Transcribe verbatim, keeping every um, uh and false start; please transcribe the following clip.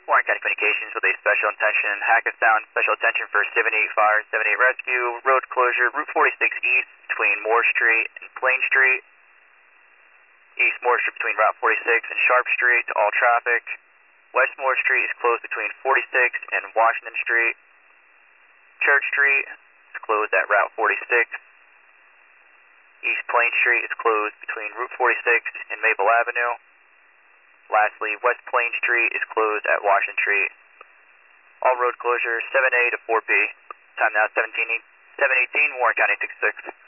Warren County Communications with a special attention, Hackettstown, special attention for seventy-eight fire, seventy-eight rescue, road closure, Route forty-six east between Moore Street and Plain Street, East Moore Street between Route forty-six and Sharp Street to all traffic. West Moore Street is closed between forty-six and Washington Street. Church Street is closed at Route forty-six. East Plain Street is closed between Route forty-six and Maple Avenue. Lastly, West Plain Street is closed at Washington Street. All road closures seven A to four P. Time now seventeen, seven eighteen, Warren County six six.